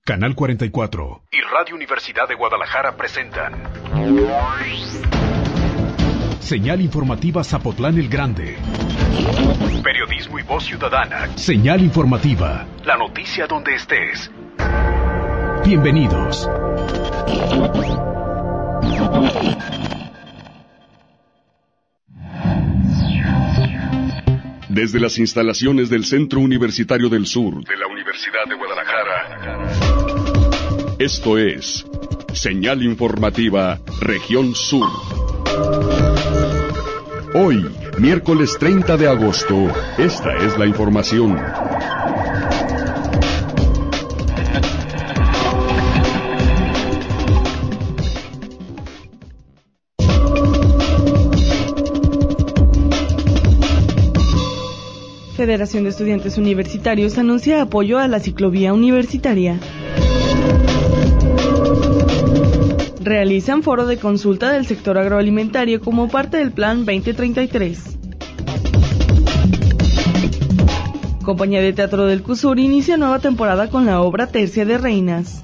Canal 44 y Radio Universidad de Guadalajara presentan Señal Informativa Zapotlán el Grande. Periodismo y voz ciudadana. Señal Informativa. La noticia donde estés. Bienvenidos. Desde las instalaciones del Centro Universitario del Sur de la Universidad de Guadalajara, esto es Señal Informativa Región Sur. Hoy, miércoles 30 de agosto, esta es la información. Federación de Estudiantes Universitarios anuncia apoyo a la ciclovía universitaria. Realizan foro de consulta del sector agroalimentario como parte del Plan 2033. Compañía de Teatro del CUSUR inicia nueva temporada con la obra Tercia de Reinas.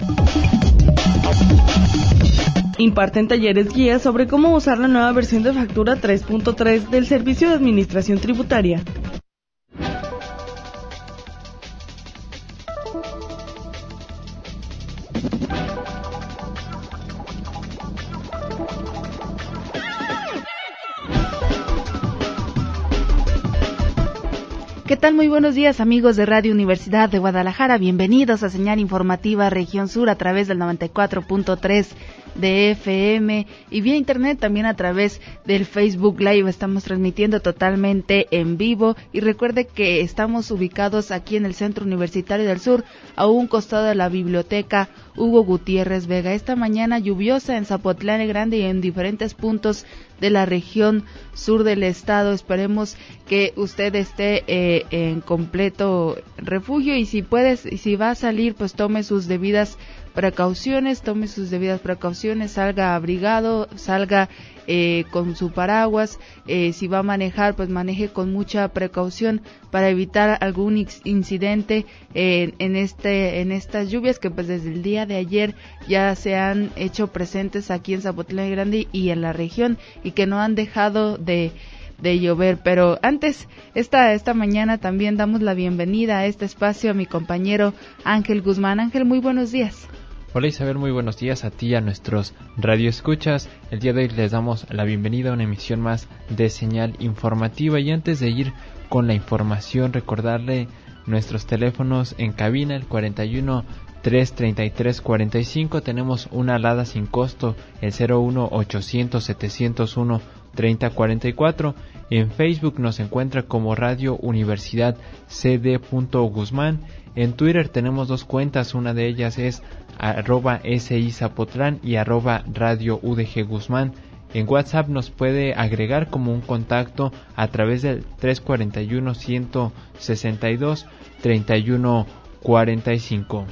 Imparten talleres guías sobre cómo usar la nueva versión de factura 3.3 del Servicio de Administración Tributaria. ¿Qué tal? Muy buenos días, amigos de Radio Universidad de Guadalajara. Bienvenidos a Señal Informativa Región Sur a través del 94.3 de FM y vía internet también a través del Facebook Live. Estamos transmitiendo totalmente en vivo y recuerde que estamos ubicados aquí en el Centro Universitario del Sur, a un costado de la Biblioteca Hugo Gutiérrez Vega. Esta mañana lluviosa en Zapotlán el Grande y en diferentes puntos de la región sur del estado. Esperemos que usted esté en completo refugio y si va a salir, pues tome sus debidas precauciones, salga abrigado, salga con su paraguas, si va a manejar, pues maneje con mucha precaución para evitar algún incidente en estas lluvias que pues desde el día de ayer ya se han hecho presentes aquí en Zapotlán el Grande y en la región y que no han dejado de llover. Pero antes, esta mañana también damos la bienvenida a este espacio a mi compañero Ángel Guzmán. Ángel, muy buenos días. Hola Isabel, muy buenos días a ti y a nuestros radioescuchas. El día de hoy les damos la bienvenida a una emisión más de Señal Informativa y antes de ir con la información, recordarle nuestros teléfonos en cabina, el 41 333 45, tenemos una alada sin costo, el 01 800 701 3044. En Facebook nos encuentra como Radio Universidad CD.Guzmán. En Twitter tenemos dos cuentas, una de ellas es @SI Zapotlán y @Radio UDG Guzmán. En WhatsApp nos puede agregar como un contacto a través del 341 162 3145.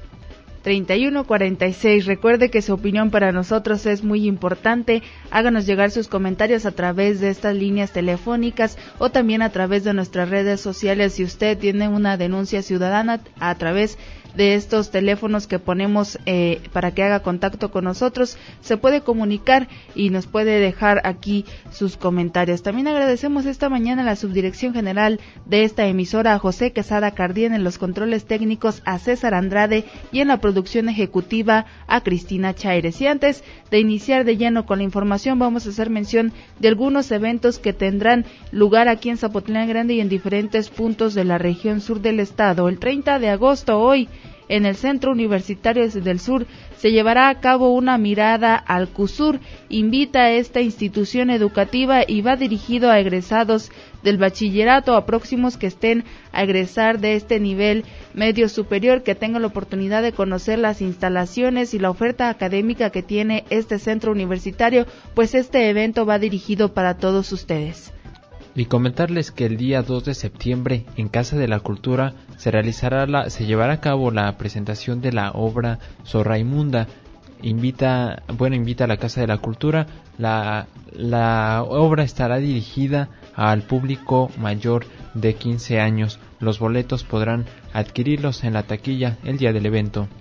3146. Recuerde que su opinión para nosotros es muy importante. Háganos llegar sus comentarios a través de estas líneas telefónicas o también a través de nuestras redes sociales. Si usted tiene una denuncia ciudadana, a través de estos teléfonos que ponemos para que haga contacto con nosotros, se puede comunicar y nos puede dejar aquí sus comentarios. También agradecemos esta mañana a la subdirección general de esta emisora, a José Quesada Cardien, en los controles técnicos, a César Andrade y en la producción ejecutiva a Cristina Chaires. Y antes de iniciar de lleno con la información, vamos a hacer mención de algunos eventos que tendrán lugar aquí en Zapotlán Grande y en diferentes puntos de la región sur del estado. El 30 de agosto, hoy, en el Centro Universitario del Sur se llevará a cabo una mirada al CUSUR. Invita a esta institución educativa y va dirigido a egresados del bachillerato, a próximos que estén a egresar de este nivel medio superior, que tengan la oportunidad de conocer las instalaciones y la oferta académica que tiene este centro universitario, pues este evento va dirigido para todos ustedes. Y comentarles que el día 2 de septiembre en Casa de la Cultura se llevará a cabo la presentación de la obra Sor Raimunda. Invita a la Casa de la Cultura. La obra estará dirigida al público mayor de 15 años. Los boletos podrán adquirirlos en la taquilla el día del evento.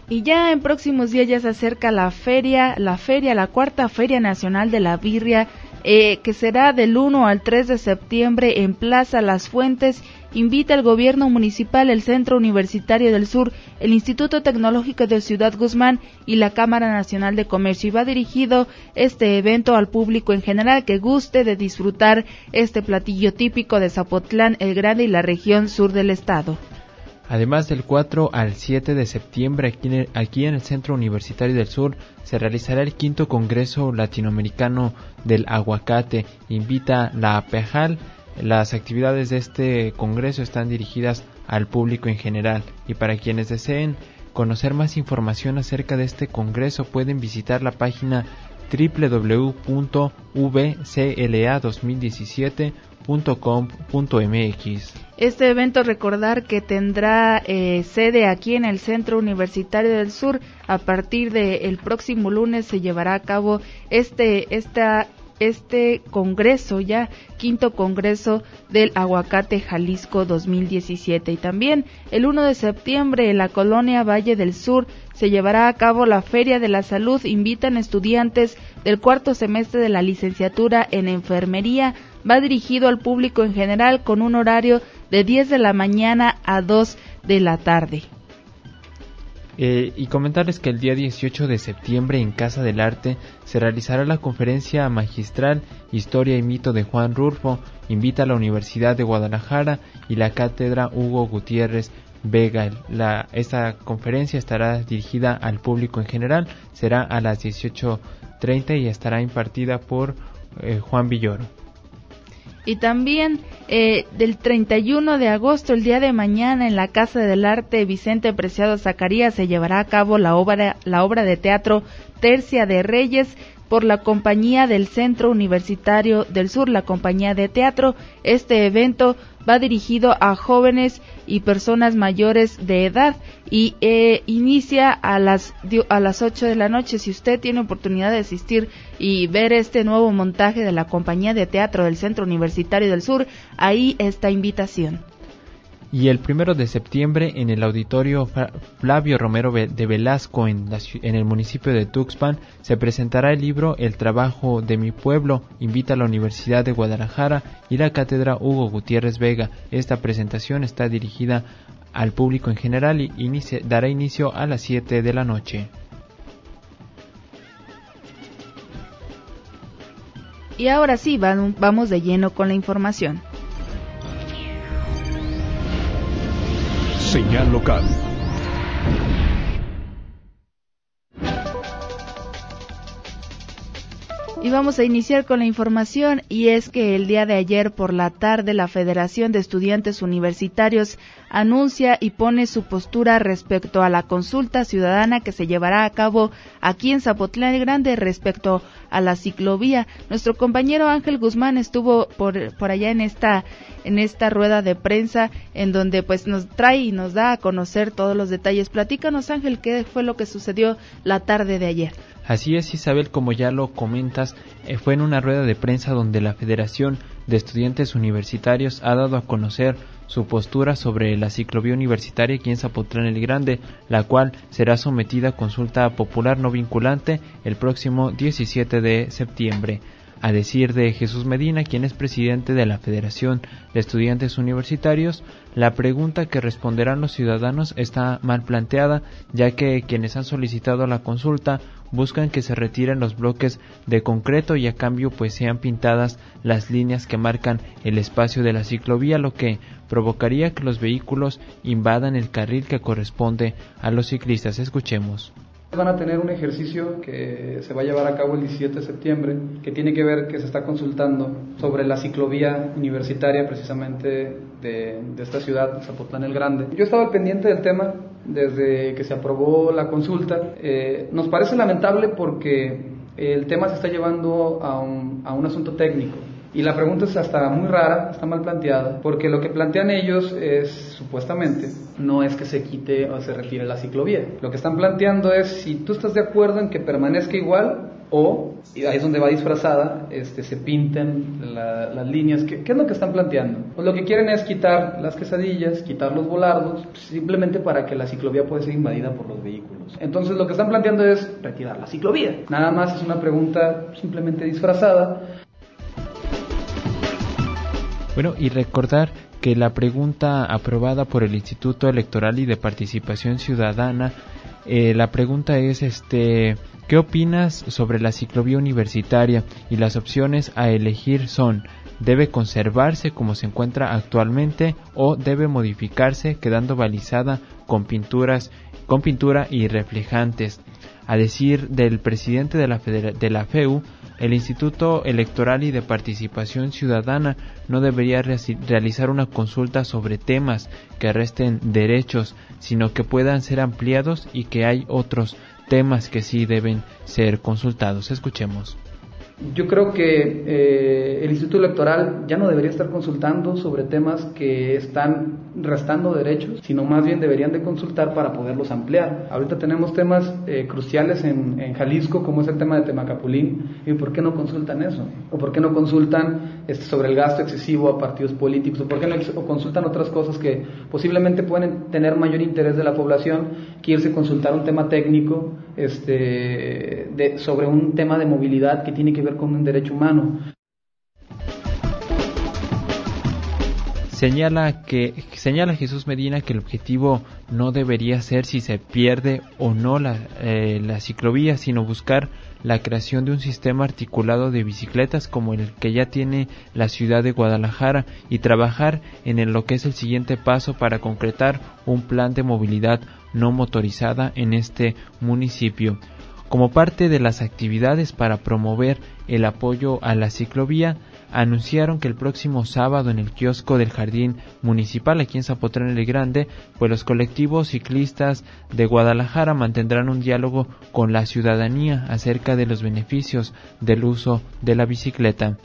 Y ya en próximos días ya se acerca la cuarta Feria Nacional de la Birria, que será del 1 al 3 de septiembre en Plaza Las Fuentes. Invita el gobierno municipal, el Centro Universitario del Sur, el Instituto Tecnológico de Ciudad Guzmán y la Cámara Nacional de Comercio. Y va dirigido este evento al público en general que guste de disfrutar este platillo típico de Zapotlán el Grande y la región sur del estado. Además, del 4 al 7 de septiembre, aquí en el Centro Universitario del Sur, se realizará el 5º Congreso Latinoamericano del Aguacate. Invita la APEJAL. Las actividades de este congreso están dirigidas al público en general, y para quienes deseen conocer más información acerca de este congreso pueden visitar la página www.vcla2017.com.mx. Este evento, recordar que tendrá sede aquí en el Centro Universitario del Sur. A partir del próximo lunes se llevará a cabo este congreso, ya 5º Congreso del Aguacate Jalisco 2017. Y también el 1 de septiembre en la colonia Valle del Sur se llevará a cabo la Feria de la Salud. Invitan estudiantes del 4º semestre de la licenciatura en enfermería. Va dirigido al público en general con un horario de 10 de la mañana a 2 de la tarde. Y comentarles que el día 18 de septiembre en Casa del Arte se realizará la conferencia magistral Historia y Mito de Juan Rulfo. Invita a la Universidad de Guadalajara y la Cátedra Hugo Gutiérrez Vega. Esta conferencia estará dirigida al público en general, será a las 18:30 y estará impartida por Juan Villoro. Y también del 31 de agosto, el día de mañana, en la Casa del Arte Vicente Preciado Zacarías se llevará a cabo la obra de teatro Tercia de Reyes por la Compañía del Centro Universitario del Sur, la Compañía de Teatro. Este evento va dirigido a jóvenes y personas mayores de edad y inicia a las 8 de la noche. Si usted tiene oportunidad de asistir y ver este nuevo montaje de la Compañía de Teatro del Centro Universitario del Sur, ahí está invitación. Y el 1 de septiembre en el Auditorio Flavio Romero de Velasco en el municipio de Tuxpan se presentará el libro El Trabajo de mi Pueblo. Invita a la Universidad de Guadalajara y la Cátedra Hugo Gutiérrez Vega. Esta presentación está dirigida al público en general y dará inicio a las 7 de la noche. Y ahora sí, vamos de lleno con la información. Señal local. Y vamos a iniciar con la información, y es que el día de ayer por la tarde la Federación de Estudiantes Universitarios anuncia y pone su postura respecto a la consulta ciudadana que se llevará a cabo aquí en Zapotlán el Grande respecto a la ciclovía. Nuestro compañero Ángel Guzmán estuvo por allá en esta rueda de prensa en donde pues nos trae y nos da a conocer todos los detalles. Platícanos, Ángel, qué fue lo que sucedió la tarde de ayer. Así es, Isabel, como ya lo comentas, fue en una rueda de prensa donde la Federación de Estudiantes Universitarios ha dado a conocer su postura sobre la ciclovía universitaria aquí en Zapotlán el Grande, la cual será sometida a consulta popular no vinculante el próximo 17 de septiembre. A decir de Jesús Medina, quien es presidente de la Federación de Estudiantes Universitarios, la pregunta que responderán los ciudadanos está mal planteada, ya que quienes han solicitado la consulta buscan que se retiren los bloques de concreto y a cambio pues sean pintadas las líneas que marcan el espacio de la ciclovía, lo que provocaría que los vehículos invadan el carril que corresponde a los ciclistas. Escuchemos. Van a tener un ejercicio que se va a llevar a cabo el 17 de septiembre, que tiene que ver, que se está consultando sobre la ciclovía universitaria precisamente de esta ciudad, Zapotlán el Grande. Yo estaba pendiente del tema desde que se aprobó la consulta. Nos parece lamentable porque el tema se está llevando a un asunto técnico. Y la pregunta es hasta muy rara, está mal planteada, porque lo que plantean ellos es, supuestamente, no es que se quite o se retire la ciclovía. Lo que están planteando es, si tú estás de acuerdo en que permanezca igual, o, y ahí es donde va disfrazada, se pinten las líneas. ¿Qué es lo que están planteando? Pues lo que quieren es quitar las quesadillas, quitar los volardos, simplemente para que la ciclovía pueda ser invadida por los vehículos. Entonces lo que están planteando es retirar la ciclovía. Nada más es una pregunta simplemente disfrazada. Bueno, y recordar que la pregunta aprobada por el Instituto Electoral y de Participación Ciudadana, la pregunta es, ¿qué opinas sobre la ciclovía universitaria? Y las opciones a elegir son: ¿debe conservarse como se encuentra actualmente o debe modificarse quedando balizada con pintura y reflejantes? A decir del presidente de la FEU, el Instituto Electoral y de Participación Ciudadana no debería realizar una consulta sobre temas que resten derechos, sino que puedan ser ampliados y que hay otros temas que sí deben ser consultados. Escuchemos. Yo creo que el Instituto Electoral ya no debería estar consultando sobre temas que están restando derechos, sino más bien deberían de consultar para poderlos ampliar. Ahorita tenemos temas cruciales en Jalisco, como es el tema de Temacapulín, y ¿por qué no consultan eso? ¿O por qué no consultan sobre el gasto excesivo a partidos políticos? ¿O por qué no consultan otras cosas que posiblemente pueden tener mayor interés de la población que irse a consultar un tema técnico sobre un tema de movilidad que tiene que ver con un derecho humano? Señala Jesús Medina que el objetivo no debería ser si se pierde o no la ciclovía, sino buscar la creación de un sistema articulado de bicicletas como el que ya tiene la ciudad de Guadalajara y trabajar en lo que es el siguiente paso para concretar un plan de movilidad no motorizada en este municipio. Como parte de las actividades para promover el apoyo a la ciclovía, anunciaron que el próximo sábado en el kiosco del Jardín Municipal aquí en Zapotlán el Grande, pues los colectivos ciclistas de Guadalajara mantendrán un diálogo con la ciudadanía acerca de los beneficios del uso de la bicicleta.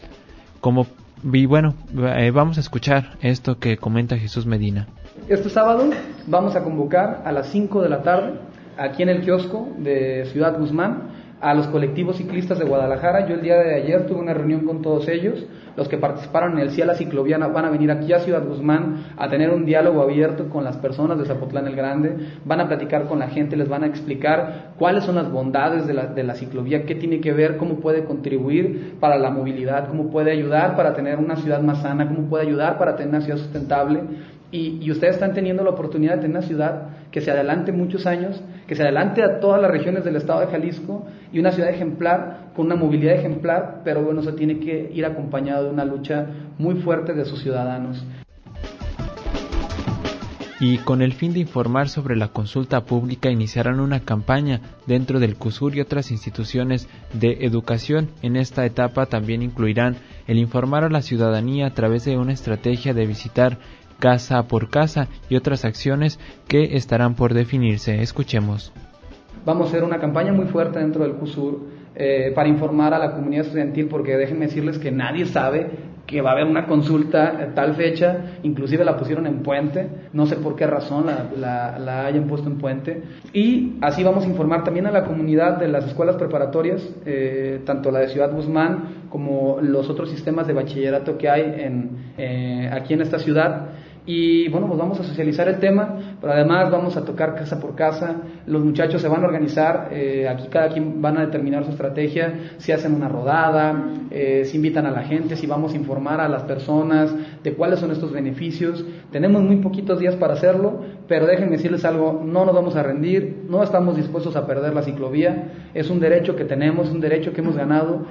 Vamos a escuchar esto que comenta Jesús Medina. Este sábado vamos a convocar a las 5 de la tarde aquí en el kiosco de Ciudad Guzmán a los colectivos ciclistas de Guadalajara. Yo el día de ayer tuve una reunión con todos ellos. Los que participaron en el Sí a la Ciclovía van a venir aquí a Ciudad Guzmán a tener un diálogo abierto con las personas de Zapotlán el Grande. Van a platicar con la gente, les van a explicar cuáles son las bondades de la ciclovía, qué tiene que ver, cómo puede contribuir para la movilidad, cómo puede ayudar para tener una ciudad más sana, cómo puede ayudar para tener una ciudad sustentable. Y ustedes están teniendo la oportunidad de tener una ciudad que se adelante muchos años, que se adelante a todas las regiones del estado de Jalisco, y una ciudad ejemplar, con una movilidad ejemplar, pero bueno, se tiene que ir acompañado de una lucha muy fuerte de sus ciudadanos. Y con el fin de informar sobre la consulta pública, iniciarán una campaña dentro del CUSUR y otras instituciones de educación. En esta etapa también incluirán el informar a la ciudadanía a través de una estrategia de visitar casa por casa y otras acciones que estarán por definirse. Escuchemos. Vamos a hacer una campaña muy fuerte dentro del CUSUR para informar a la comunidad estudiantil, porque déjenme decirles que nadie sabe que va a haber una consulta tal fecha. Inclusive la pusieron en Puente, no sé por qué razón la hayan puesto en Puente. Y así vamos a informar también a la comunidad de las escuelas preparatorias, tanto la de Ciudad Guzmán como los otros sistemas de bachillerato que hay aquí en esta ciudad. Y bueno, pues vamos a socializar el tema, pero además vamos a tocar casa por casa. Los muchachos se van a organizar, aquí cada quien van a determinar su estrategia, si hacen una rodada, si invitan a la gente, si vamos a informar a las personas de cuáles son estos beneficios. Tenemos muy poquitos días para hacerlo, pero déjenme decirles algo, no nos vamos a rendir, no estamos dispuestos a perder la ciclovía. Es un derecho que tenemos, un derecho que hemos ganado.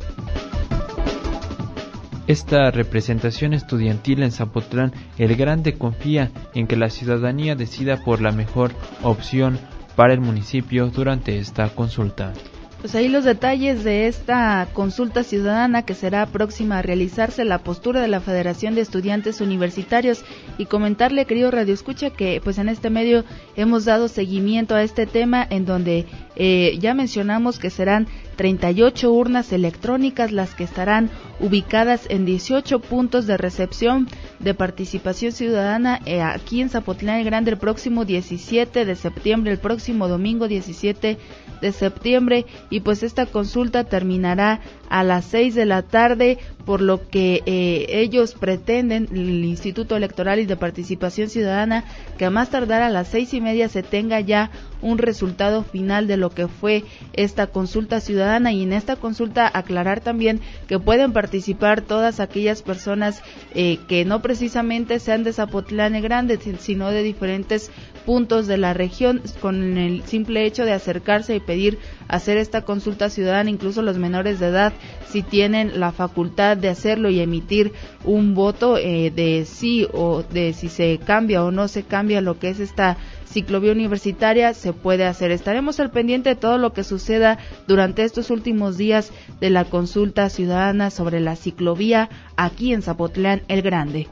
Esta representación estudiantil en Zapotlán el Grande confía en que la ciudadanía decida por la mejor opción para el municipio durante esta consulta. Pues ahí los detalles de esta consulta ciudadana que será próxima a realizarse, la postura de la Federación de Estudiantes Universitarios, y comentarle, querido Radio Escucha, que pues en este medio hemos dado seguimiento a este tema, en donde ya mencionamos que serán 38 urnas electrónicas las que estarán ubicadas en 18 puntos de recepción de Participación Ciudadana aquí en Zapotlán el Grande el próximo 17 de septiembre, el próximo domingo 17 de septiembre, y pues esta consulta terminará a las 6 de la tarde, por lo que ellos pretenden, el Instituto Electoral y de Participación Ciudadana, que a más tardar a las 6:30 se tenga ya un resultado final de lo que fue esta consulta ciudadana. Y en esta consulta aclarar también que pueden participar todas aquellas personas que no precisamente sean de Zapotlán el Grande, sino de diferentes puntos de la región, con el simple hecho de acercarse y pedir hacer esta consulta ciudadana. Incluso los menores de edad, si tienen la facultad de hacerlo y emitir un voto de sí o de si se cambia o no se cambia lo que es esta ciclovía universitaria, se puede hacer. Estaremos al pendiente de todo lo que suceda durante estos últimos días de la consulta ciudadana sobre la ciclovía aquí en Zapotlán el Grande.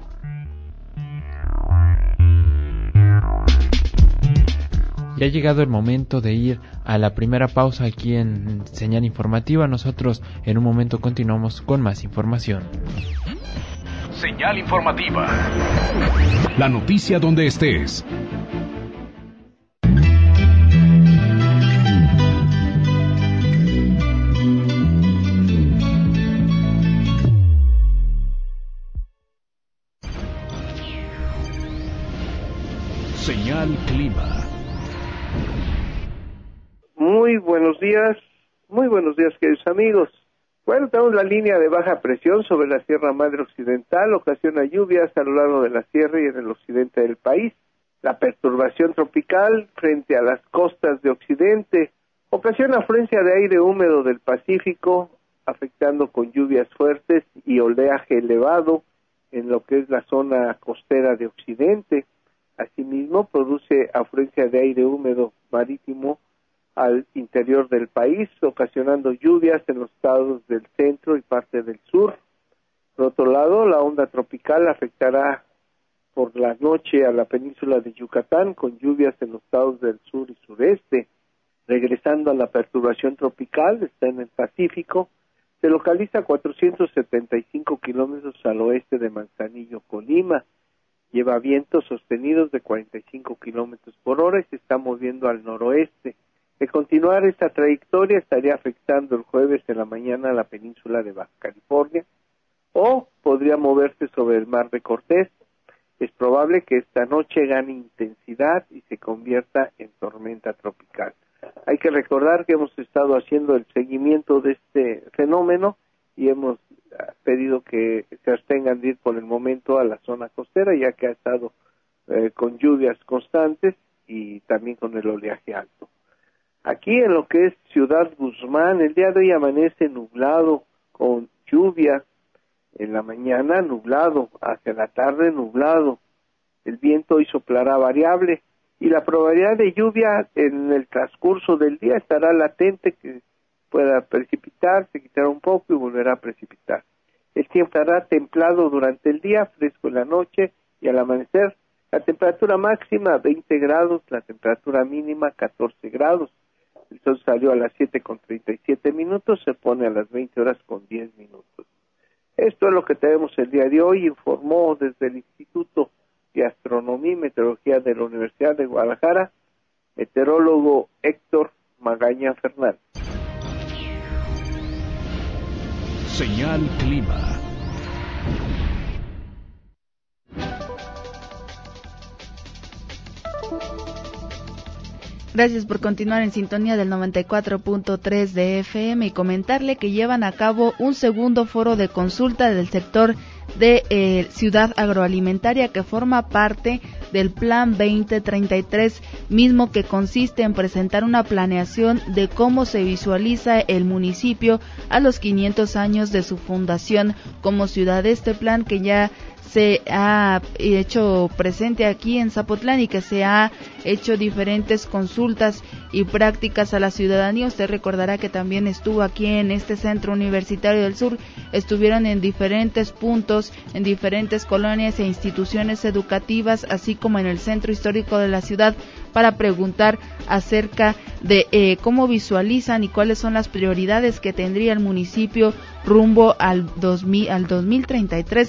Ya ha llegado el momento de ir a la primera pausa aquí en Señal Informativa. Nosotros en un momento continuamos con más información. Señal Informativa. La noticia donde estés. Señal Clima. Muy buenos días queridos amigos. Bueno, tenemos la línea de baja presión sobre la Sierra Madre Occidental, ocasiona lluvias a lo largo de la sierra y en el occidente del país. La perturbación tropical frente a las costas de occidente ocasiona afluencia de aire húmedo del Pacífico, afectando con lluvias fuertes y oleaje elevado en lo que es la zona costera de occidente. Asimismo, produce afluencia de aire húmedo marítimo al interior del país, ocasionando lluvias en los estados del centro y parte del sur. Por otro lado, la onda tropical afectará por la noche a la península de Yucatán, con lluvias en los estados del sur y sureste. Regresando a la perturbación tropical, está en el Pacífico, se localiza a 475 kilómetros al oeste de Manzanillo, Colima. Lleva vientos sostenidos de 45 kilómetros por hora y se está moviendo al noroeste. De continuar esta trayectoria, estaría afectando el jueves en la mañana a la península de Baja California, o podría moverse sobre el mar de Cortés. Es probable que esta noche gane intensidad y se convierta en tormenta tropical. Hay que recordar que hemos estado haciendo el seguimiento de este fenómeno y hemos pedido que se abstengan de ir por el momento a la zona costera, ya que ha estado con lluvias constantes y también con el oleaje alto. Aquí en lo que es Ciudad Guzmán, el día de hoy amanece nublado con lluvia, en la mañana nublado, hacia la tarde nublado, el viento hoy soplará variable y la probabilidad de lluvia en el transcurso del día estará latente, que pueda precipitar, se quitará un poco y volverá a precipitar. El tiempo estará templado durante el día, fresco en la noche y al amanecer. La temperatura máxima 20 grados, la temperatura mínima 14 grados. El sol salió a las 7:37, se pone a las 20:10. Esto es lo que tenemos el día de hoy, informó desde el Instituto de Astronomía y Meteorología de la Universidad de Guadalajara, meteorólogo Héctor Magaña Fernández. Señal Clima. Gracias por continuar en sintonía del 94.3 de FM y comentarle que llevan a cabo un segundo foro de consulta del sector de Ciudad Agroalimentaria, que forma parte del Plan 2033, mismo que consiste en presentar una planeación de cómo se visualiza el municipio a los 500 años de su fundación como ciudad. Este plan que ya se ha hecho presente aquí en Zapotlán y que se ha hecho diferentes consultas y prácticas a la ciudadanía. Usted recordará que también estuvo aquí en este Centro Universitario del Sur, estuvieron en diferentes puntos, en diferentes colonias e instituciones educativas, así como en el centro histórico de la ciudad, para preguntar acerca de cómo visualizan y cuáles son las prioridades que tendría el municipio rumbo al 2033.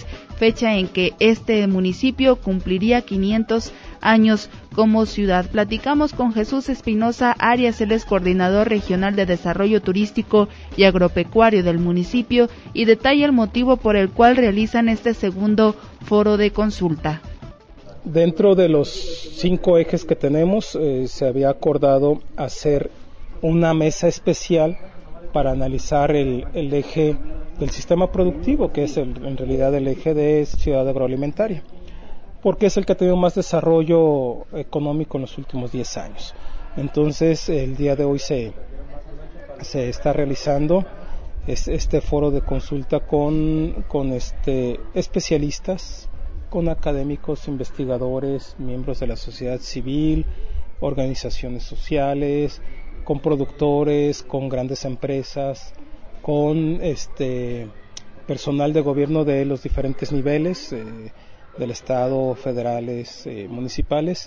fecha en que este municipio cumpliría 500 años como ciudad. Platicamos con Jesús Espinosa Arias, él es coordinador regional de desarrollo turístico y agropecuario del municipio, y detalla el motivo por el cual realizan este segundo foro de consulta. Dentro de los 5 ejes que tenemos, se había acordado hacer una mesa especial para analizar el eje del sistema productivo, que es en realidad el eje de ciudad agroalimentaria, porque es el que ha tenido más desarrollo económico en los últimos 10 años. Entonces, el día de hoy se está realizando este foro de consulta con especialistas, con académicos, investigadores, miembros de la sociedad civil, organizaciones sociales, con productores, con grandes empresas, con personal de gobierno de los diferentes niveles, del Estado, federales, municipales.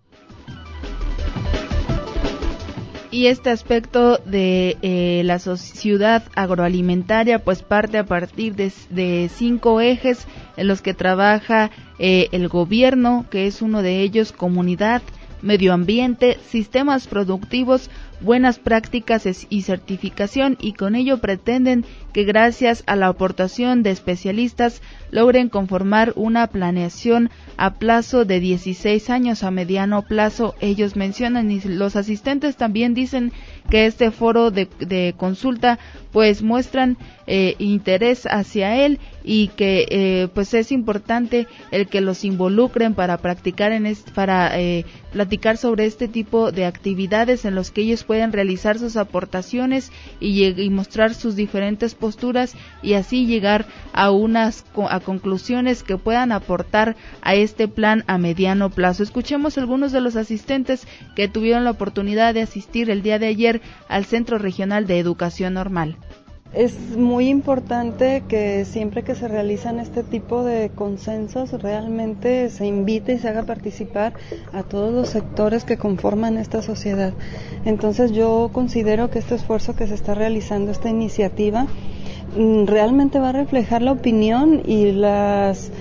Y este aspecto de la ciudad agroalimentaria pues parte a partir de 5 ejes en los que trabaja el gobierno, que es uno de ellos: comunidad, medio ambiente, sistemas productivos, buenas prácticas y certificación, y con ello pretenden que gracias a la aportación de especialistas logren conformar una planeación a plazo de 16 años, a mediano plazo, ellos mencionan, y los asistentes también dicen que este foro de consulta pues muestran interés hacia él, y que pues es importante el que los involucren para practicar platicar sobre este tipo de actividades en los que ellos pueden realizar sus aportaciones y mostrar sus diferentes posturas, y así llegar a conclusiones que puedan aportar a este plan a mediano plazo. Escuchemos algunos de los asistentes que tuvieron la oportunidad de asistir el día de ayer al Centro Regional de Educación Normal. Es muy importante que siempre que se realizan este tipo de consensos realmente se invite y se haga participar a todos los sectores que conforman esta sociedad. Entonces yo considero que este esfuerzo que se está realizando, esta iniciativa, realmente va a reflejar la opinión y las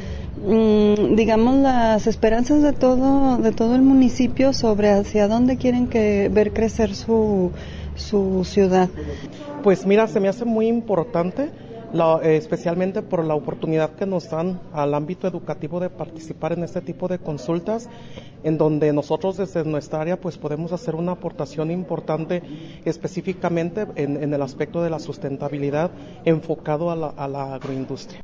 esperanzas de todo el municipio sobre hacia dónde quieren ver crecer su ciudad. Pues mira, se me hace muy importante, especialmente por la oportunidad que nos dan al ámbito educativo de participar en este tipo de consultas, en donde nosotros desde nuestra área pues podemos hacer una aportación importante específicamente en el aspecto de la sustentabilidad enfocado a la agroindustria.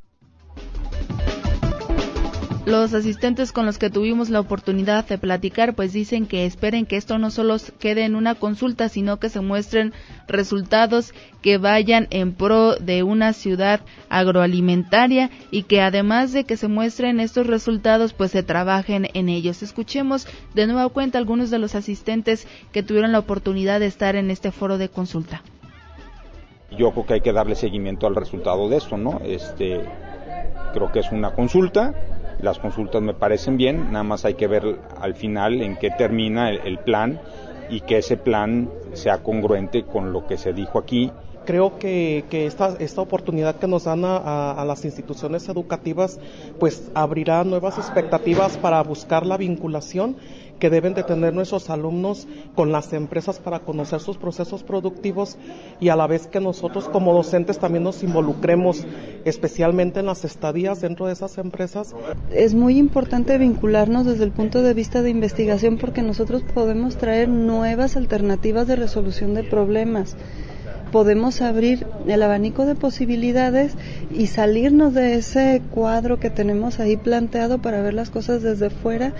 Los asistentes con los que tuvimos la oportunidad de platicar pues dicen que esperen que esto no solo quede en una consulta, sino que se muestren resultados que vayan en pro de una ciudad agroalimentaria, y que además de que se muestren estos resultados pues se trabajen en ellos. Escuchemos de nueva cuenta algunos de los asistentes que tuvieron la oportunidad de estar en este foro de consulta. Yo creo que hay que darle seguimiento al resultado de esto, ¿no? Creo que es una consulta. Las consultas me parecen bien, nada más hay que ver al final en qué termina el plan, y que ese plan sea congruente con lo que se dijo aquí. Creo que esta oportunidad que nos dan a las instituciones educativas pues abrirá nuevas expectativas para buscar la vinculación que deben de tener nuestros alumnos con las empresas para conocer sus procesos productivos, y a la vez que nosotros como docentes también nos involucremos especialmente en las estadías dentro de esas empresas. Es muy importante vincularnos desde el punto de vista de investigación, porque nosotros podemos traer nuevas alternativas de resolución de problemas. Podemos abrir el abanico de posibilidades y salirnos de ese cuadro que tenemos ahí planteado para ver las cosas desde fuera.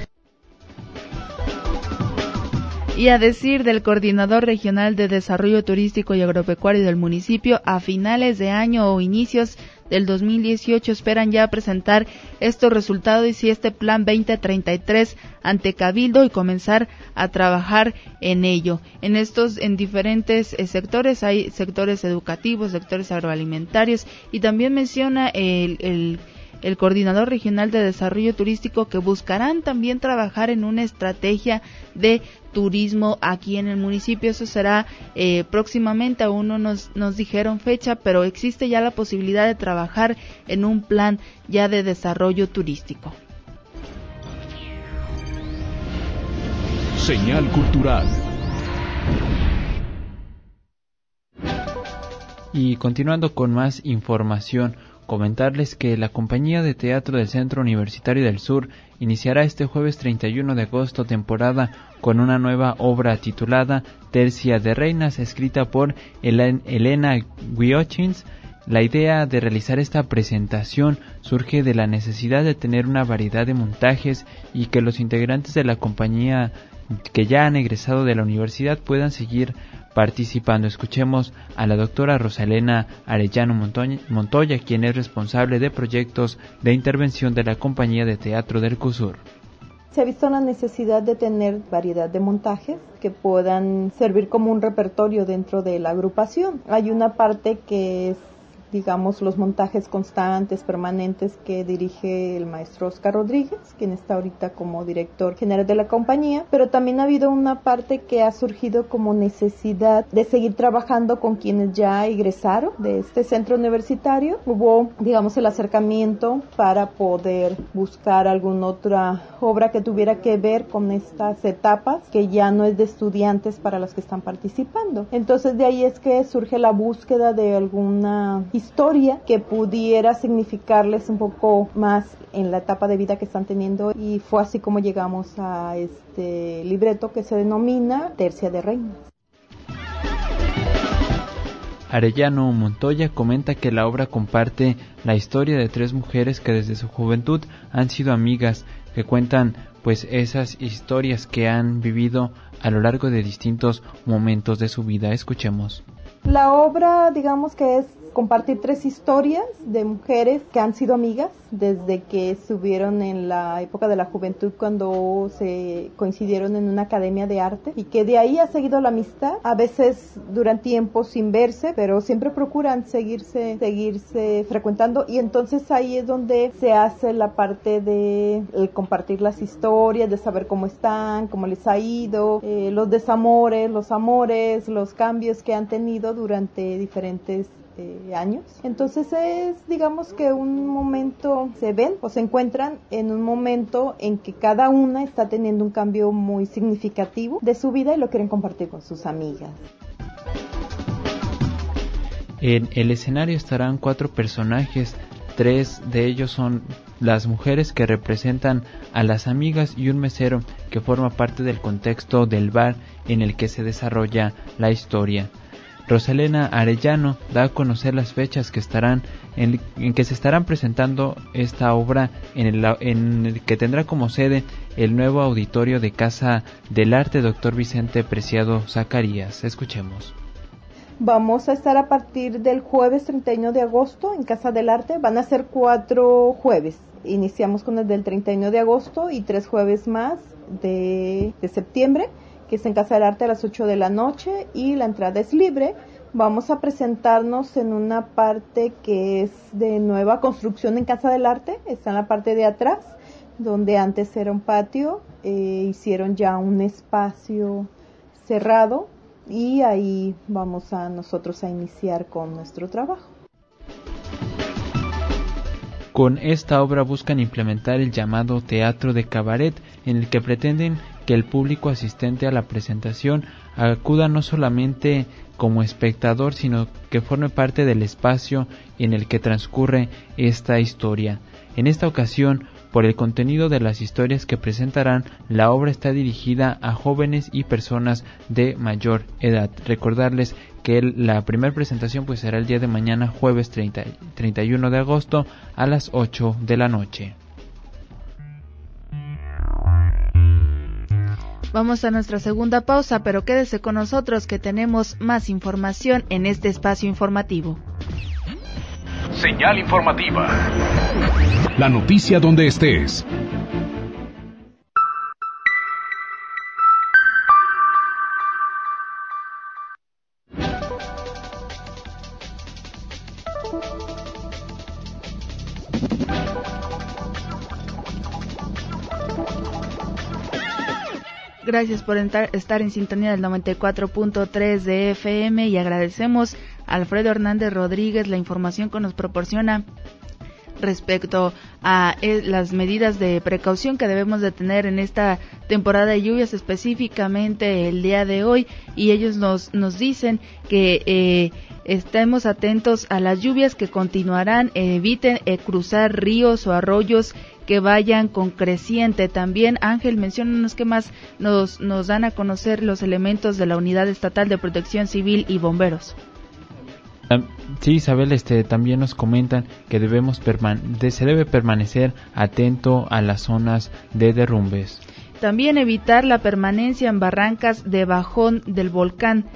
Y a decir del coordinador regional de desarrollo turístico y agropecuario del municipio, a finales de año o inicios del 2018 esperan ya presentar estos resultados y si este plan 2033 ante Cabildo y comenzar a trabajar en ello. En diferentes sectores, hay sectores educativos, sectores agroalimentarios, y también menciona el el coordinador regional de desarrollo turístico, que buscarán también trabajar en una estrategia de turismo aquí en el municipio. Eso será próximamente, aún no nos dijeron fecha, pero existe ya la posibilidad de trabajar en un plan ya de desarrollo turístico. Señal cultural. Y continuando con más información, comentarles que la compañía de teatro del Centro Universitario del Sur iniciará este jueves 31 de agosto temporada con una nueva obra titulada Tercia de Reinas, escrita por Elena Guiochins. La idea de realizar esta presentación surge de la necesidad de tener una variedad de montajes y que los integrantes de la compañía que ya han egresado de la universidad puedan seguir participando. Escuchemos a la doctora Rosalena Arellano Montoya, quien es responsable de proyectos de intervención de la compañía de teatro del CUSUR. Se ha visto la necesidad de tener variedad de montajes que puedan servir como un repertorio dentro de la agrupación. Hay una parte que es, digamos, los montajes constantes, permanentes, que dirige el maestro Oscar Rodríguez, quien está ahorita como director general de la compañía, pero también ha habido una parte que ha surgido como necesidad de seguir trabajando con quienes ya egresaron de este centro universitario. Hubo, digamos, el acercamiento para poder buscar alguna otra obra que tuviera que ver con estas etapas, que ya no es de estudiantes para los que están participando. Entonces de ahí es que surge la búsqueda de alguna historia que pudiera significarles un poco más en la etapa de vida que están teniendo, y fue así como llegamos a este libreto que se denomina Tercia de Reinas. Arellano Montoya comenta que la obra comparte la historia de 3 mujeres que desde su juventud han sido amigas, que cuentan pues esas historias que han vivido a lo largo de distintos momentos de su vida. Escuchemos. La obra, digamos que es compartir 3 historias de mujeres que han sido amigas desde que estuvieron en la época de la juventud, cuando se coincidieron en una academia de arte, y que de ahí ha seguido la amistad. A veces duran tiempo sin verse, pero siempre procuran seguirse frecuentando, y entonces ahí es donde se hace la parte de compartir las historias, de saber cómo están, cómo les ha ido, los desamores, los amores, los cambios que han tenido durante diferentes años. Entonces es, digamos, que un momento, se ven o se encuentran en un momento en que cada una está teniendo un cambio muy significativo de su vida y lo quieren compartir con sus amigas. En el escenario estarán 4 personajes, 3 de ellos son las mujeres que representan a las amigas y un mesero que forma parte del contexto del bar en el que se desarrolla la historia. Rosalena Arellano da a conocer las fechas que estarán en que se estarán presentando esta obra en el que tendrá como sede el nuevo auditorio de Casa del Arte Dr. Vicente Preciado Zacarías. Escuchemos. Vamos a estar a partir del jueves 31 de agosto en Casa del Arte. Van a ser 4 jueves. Iniciamos con el del 31 de agosto y 3 jueves más de septiembre, que es en Casa del Arte a las 8 de la noche, y la entrada es libre. Vamos a presentarnos en una parte que es de nueva construcción en Casa del Arte, está en la parte de atrás, donde antes era un patio, hicieron ya un espacio cerrado, y ahí vamos a nosotros a iniciar con nuestro trabajo. Con esta obra buscan implementar el llamado teatro de cabaret, en el que pretenden que el público asistente a la presentación acuda no solamente como espectador, sino que forme parte del espacio en el que transcurre esta historia. En esta ocasión, por el contenido de las historias que presentarán, la obra está dirigida a jóvenes y personas de mayor edad. Recordarles que la primera presentación pues será el día de mañana, jueves 31 de agosto a las 8 de la noche. Vamos a nuestra segunda pausa, pero quédese con nosotros que tenemos más información en este espacio informativo. Señal informativa. La noticia donde estés. Gracias por estar en sintonía del 94.3 de FM y agradecemos a Alfredo Hernández Rodríguez la información que nos proporciona respecto a las medidas de precaución que debemos de tener en esta temporada de lluvias, específicamente el día de hoy, y ellos nos dicen que estemos atentos a las lluvias que continuarán, eviten cruzar ríos o arroyos que vayan con creciente. También, Ángel, menciónanos qué más nos dan a conocer los elementos de la Unidad Estatal de Protección Civil y Bomberos. Sí, Isabel, también nos comentan que se debe permanecer atento a las zonas de derrumbes. También evitar la permanencia en barrancas de bajón del volcán.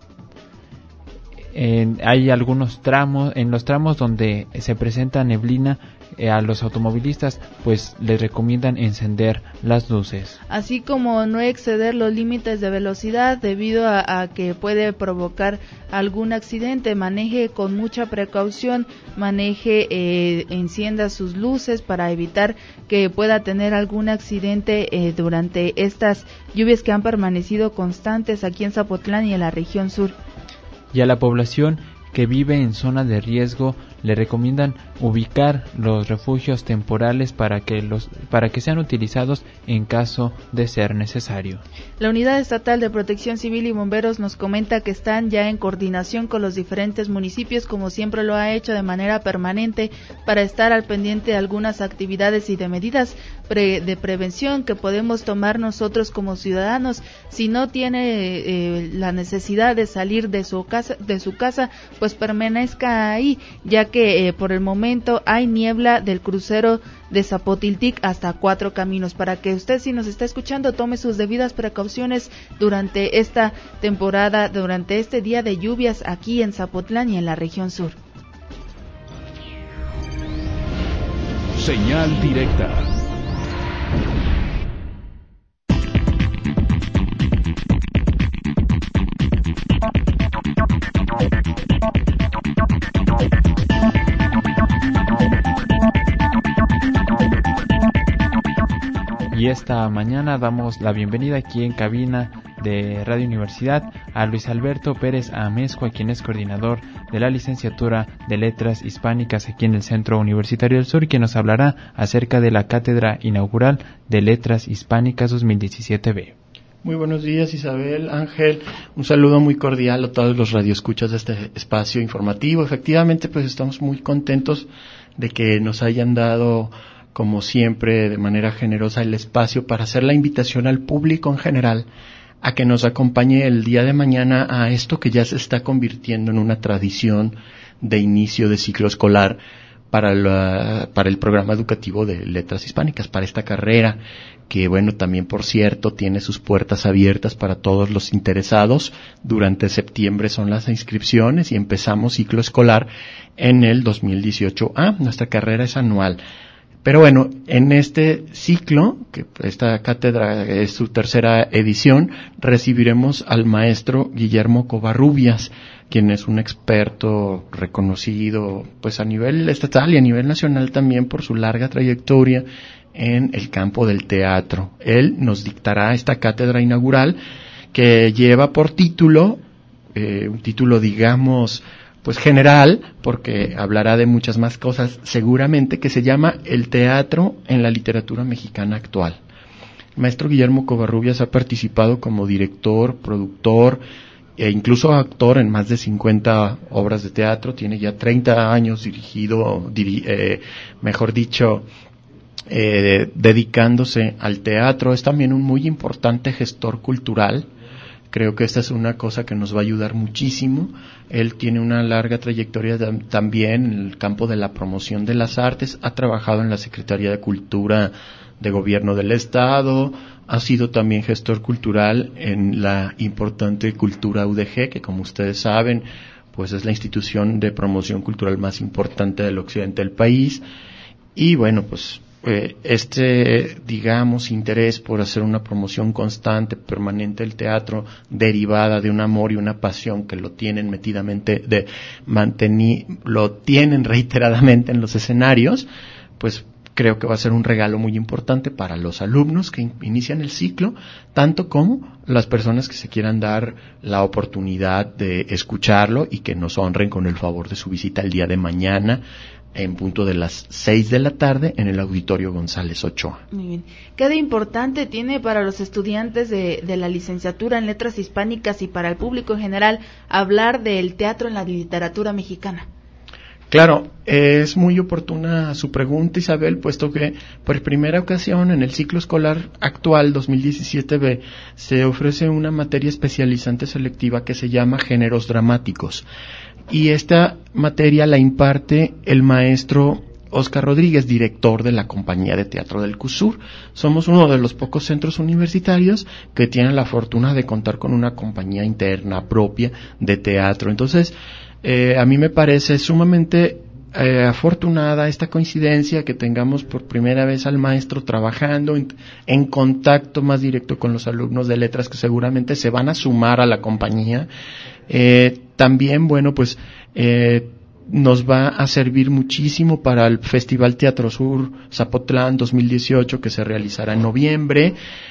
Hay algunos tramos, en los tramos donde se presenta neblina, a los automovilistas pues les recomiendan encender las luces. Así como no exceder los límites de velocidad debido a que puede provocar algún accidente. Maneje con mucha precaución, encienda sus luces para evitar que pueda tener algún accidente durante estas lluvias que han permanecido constantes aquí en Zapotlán y en la región sur. Y a la población que vive en zona de riesgo le recomiendan ubicar los refugios temporales para que sean utilizados en caso de ser necesario. La Unidad Estatal de Protección Civil y Bomberos nos comenta que están ya en coordinación con los diferentes municipios, como siempre lo ha hecho de manera permanente, para estar al pendiente de algunas actividades y de medidas de prevención que podemos tomar nosotros como ciudadanos. Si no tiene la necesidad de salir de su casa, pues permanezca ahí, ya que por el momento hay niebla del crucero de Zapotiltic hasta 4 Caminos, para que usted, si nos está escuchando, tome sus debidas precauciones durante esta temporada, durante este día de lluvias aquí en Zapotlán y en la región sur. Señal directa. Y esta mañana damos la bienvenida aquí en cabina de Radio Universidad a Luis Alberto Pérez Amezcua, quien es coordinador de la licenciatura de Letras Hispánicas aquí en el Centro Universitario del Sur, y quien nos hablará acerca de la cátedra inaugural de Letras Hispánicas 2017B. Muy buenos días, Isabel, Ángel, un saludo muy cordial a todos los radioescuchas de este espacio informativo. Efectivamente, pues estamos muy contentos de que nos hayan dado, como siempre, de manera generosa el espacio para hacer la invitación al público en general a que nos acompañe el día de mañana a esto que ya se está convirtiendo en una tradición de inicio de ciclo escolar para el programa educativo de Letras Hispánicas, para esta carrera que, bueno, también, por cierto, tiene sus puertas abiertas para todos los interesados. Durante septiembre son las inscripciones y empezamos ciclo escolar en el 2018. Nuestra carrera es anual. Pero bueno, en este ciclo, que esta cátedra es su tercera edición, recibiremos al maestro Guillermo Covarrubias, quien es un experto reconocido pues a nivel estatal y a nivel nacional también por su larga trayectoria en el campo del teatro. Él nos dictará esta cátedra inaugural que lleva por título, un título digamos pues general, porque hablará de muchas más cosas seguramente, que se llama El teatro en la literatura mexicana actual. El maestro Guillermo Covarrubias ha participado como director, productor e incluso actor en más de 50 obras de teatro. Tiene ya 30 años dedicándose al teatro. Es también un muy importante gestor cultural. Creo que esta es una cosa que nos va a ayudar muchísimo. Él tiene una larga trayectoria también en el campo de la promoción de las artes. Ha trabajado en la Secretaría de Cultura de Gobierno del Estado. Ha sido también gestor cultural en la importante Cultura UDG, que, como ustedes saben, pues es la institución de promoción cultural más importante del occidente del país. Y bueno, pues digamos, interés por hacer una promoción constante, permanente del teatro, derivada de un amor y una pasión que lo tienen lo tienen reiteradamente en los escenarios, pues creo que va a ser un regalo muy importante para los alumnos que inician el ciclo, tanto como las personas que se quieran dar la oportunidad de escucharlo y que nos honren con el favor de su visita el día de mañana en punto de las 6 de la tarde en el Auditorio González Ochoa. Muy bien. ¿Qué de importante tiene para los estudiantes de la licenciatura en Letras Hispánicas y para el público en general hablar del teatro en la literatura mexicana? Claro, es muy oportuna su pregunta, Isabel, puesto que por primera ocasión en el ciclo escolar actual 2017B se ofrece una materia especializante selectiva que se llama Géneros Dramáticos. Y esta materia la imparte el maestro Óscar Rodríguez, director de la Compañía de Teatro del CUSUR. Somos uno de los pocos centros universitarios que tienen la fortuna de contar con una compañía interna propia de teatro. Entonces, a mí me parece sumamente afortunada esta coincidencia que tengamos por primera vez al maestro trabajando en contacto más directo con los alumnos de letras que seguramente se van a sumar a la compañía. También, bueno, pues nos va a servir muchísimo para el Festival Teatro Sur Zapotlán 2018 que se realizará en noviembre.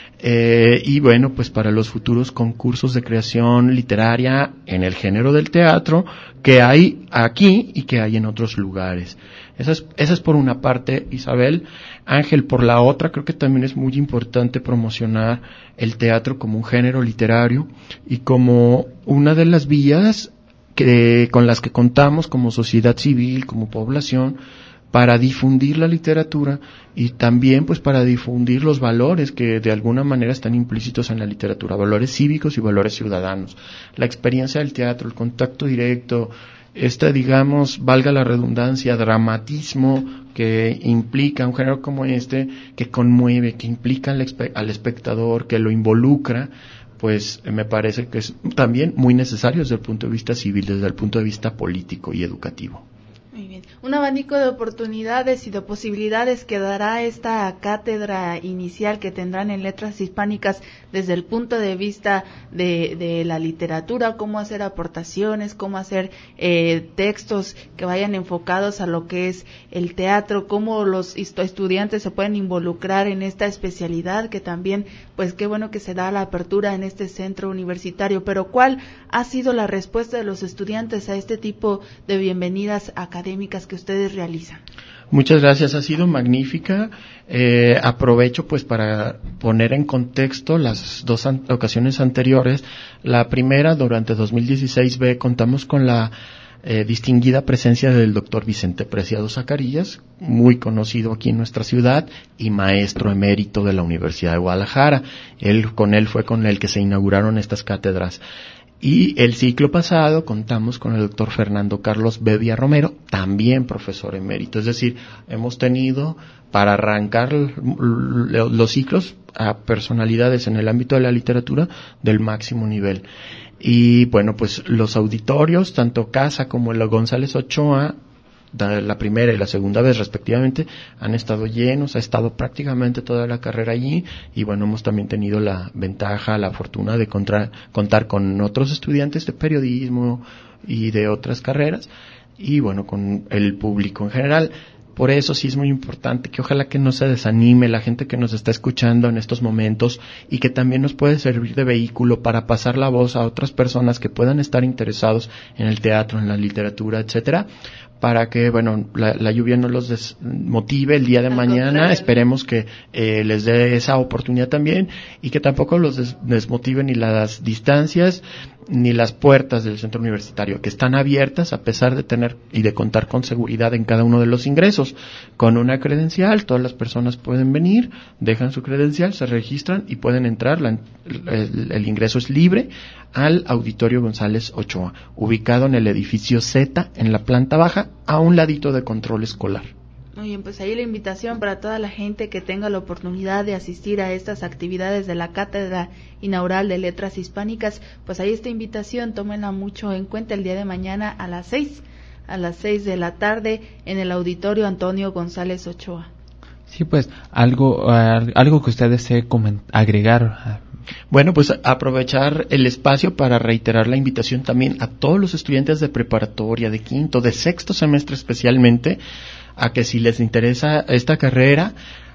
Y bueno, pues para los futuros concursos de creación literaria en el género del teatro que hay aquí y que hay en otros lugares. Esa es por una parte, Isabel. Ángel, por la otra, creo que también es muy importante promocionar el teatro como un género literario y como una de las vías con las que contamos como sociedad civil, como población, para difundir la literatura y también pues para difundir los valores que de alguna manera están implícitos en la literatura, valores cívicos y valores ciudadanos. La experiencia del teatro, el contacto directo, digamos, valga la redundancia, dramatismo que implica un género como este, que conmueve, que implica al espectador, que lo involucra, pues me parece que es también muy necesario desde el punto de vista civil, desde el punto de vista político y educativo. Muy bien. Un abanico de oportunidades y de posibilidades que dará esta cátedra inicial que tendrán en Letras Hispánicas desde el punto de vista de la literatura, cómo hacer aportaciones, cómo hacer textos que vayan enfocados a lo que es el teatro, cómo los estudiantes se pueden involucrar en esta especialidad que también, pues qué bueno que se da la apertura en este centro universitario. Pero ¿cuál ha sido la respuesta de los estudiantes a este tipo de bienvenidas académicas que ustedes realizan? Muchas gracias, ha sido magnífica. Aprovecho pues para poner en contexto las dos ocasiones anteriores. La primera, durante 2016B, contamos con la distinguida presencia del doctor Vicente Preciado Zacarías, muy conocido aquí en nuestra ciudad y maestro emérito de la Universidad de Guadalajara. Con él fue con el que se inauguraron estas cátedras. Y el ciclo pasado contamos con el doctor Fernando Carlos Bevia Romero, también profesor emérito. Es decir, hemos tenido para arrancar los ciclos a personalidades en el ámbito de la literatura del máximo nivel. Y bueno, pues los auditorios, tanto Casa como el González Ochoa, la primera y la segunda vez respectivamente, han estado llenos, ha estado prácticamente toda la carrera allí y bueno, hemos también tenido la ventaja, la fortuna de contar con otros estudiantes de periodismo y de otras carreras y bueno, con el público en general. Por eso sí es muy importante que ojalá que no se desanime la gente que nos está escuchando en estos momentos y que también nos puede servir de vehículo para pasar la voz a otras personas que puedan estar interesados en el teatro, en la literatura, etcétera, para que, bueno, la lluvia no los desmotive el día de mañana. Esperemos que les dé esa oportunidad también y que tampoco los desmotive ni las distancias ni las puertas del centro universitario, que están abiertas a pesar de tener y de contar con seguridad en cada uno de los ingresos. Con una credencial, todas las personas pueden venir, dejan su credencial, se registran y pueden entrar. El ingreso es libre al Auditorio González Ochoa, ubicado en el edificio Z, en la planta baja, a un ladito de Control Escolar. Muy bien, pues ahí la invitación para toda la gente que tenga la oportunidad de asistir a estas actividades de la Cátedra Inaugural de Letras Hispánicas, pues ahí esta invitación, tómenla mucho en cuenta el día de mañana a las 6 de la tarde en el Auditorio Antonio González Ochoa. Sí, pues algo que usted desee agregar. Bueno, pues aprovechar el espacio para reiterar la invitación también a todos los estudiantes de preparatoria, de quinto, de sexto semestre especialmente, a que si les interesa esta carrera,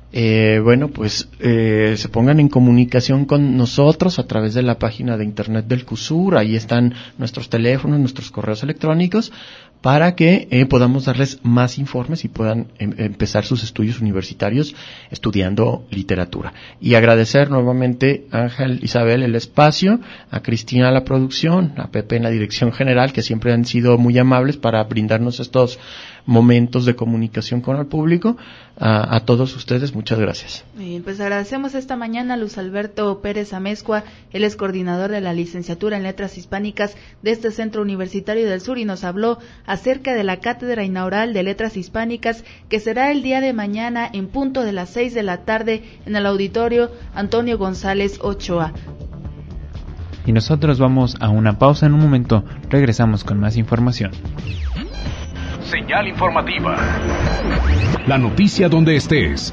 se pongan en comunicación con nosotros a través de la página de internet del CUSUR. Ahí están nuestros teléfonos, nuestros correos electrónicos, para que podamos darles más informes y puedan empezar sus estudios universitarios estudiando literatura. Y agradecer nuevamente a Ángel, Isabel el espacio, a Cristina la producción, a Pepe en la dirección general, que siempre han sido muy amables para brindarnos estos momentos de comunicación con el público. A todos ustedes, muchas gracias. Bien, pues agradecemos esta mañana a Luis Alberto Pérez Amezcua. Él es coordinador de la licenciatura en Letras Hispánicas de este Centro Universitario del Sur, y nos habló acerca de la cátedra inaugural de Letras Hispánicas, que será el día de mañana en punto de las 6 de la tarde en el auditorio Antonio González Ochoa. Y nosotros vamos a una pausa. En un momento regresamos con más información. Señal informativa. La noticia donde estés.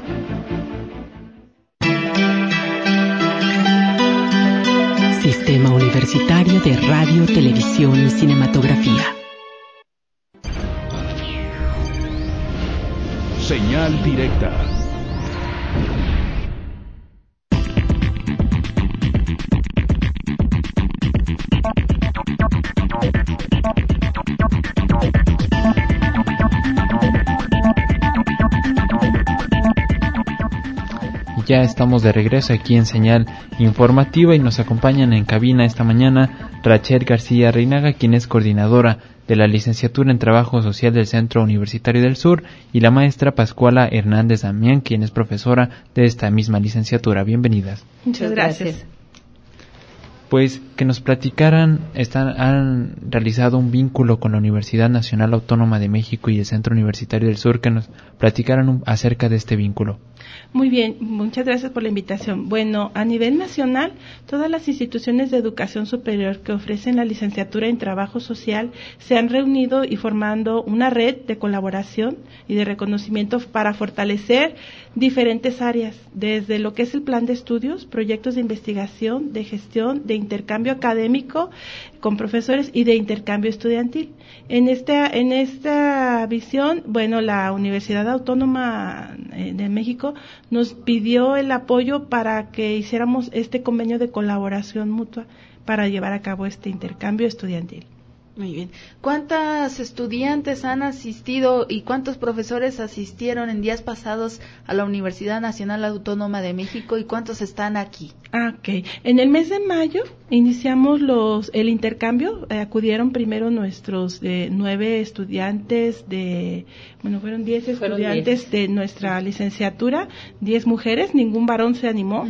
Sistema Universitario de Radio, Televisión y Cinematografía. Señal directa. Ya estamos de regreso aquí en Señal Informativa y nos acompañan en cabina esta mañana Rachel García Reinaga, quien es coordinadora de la licenciatura en Trabajo Social del Centro Universitario del Sur, y la maestra Pascuala Hernández Damián, quien es profesora de esta misma licenciatura. Bienvenidas. Muchas gracias. Pues que nos platicaran, han realizado un vínculo con la Universidad Nacional Autónoma de México y el Centro Universitario del Sur, que nos platicaran acerca de este vínculo. Muy bien, muchas gracias por la invitación. Bueno, a nivel nacional, todas las instituciones de educación superior que ofrecen la licenciatura en Trabajo Social se han reunido y formando una red de colaboración y de reconocimiento para fortalecer diferentes áreas, desde lo que es el plan de estudios, proyectos de investigación, de gestión, de intercambio académico con profesores y de intercambio estudiantil. En esta visión, bueno, la Universidad Autónoma de México nos pidió el apoyo para que hiciéramos este convenio de colaboración mutua para llevar a cabo este intercambio estudiantil. Muy bien. ¿Cuántas estudiantes han asistido y cuántos profesores asistieron en días pasados a la Universidad Nacional Autónoma de México y cuántos están aquí? Okay. En el mes de mayo iniciamos el intercambio. Acudieron primero nuestros 9 estudiantes fueron 10 estudiantes de nuestra licenciatura, 10 mujeres, ningún varón se animó,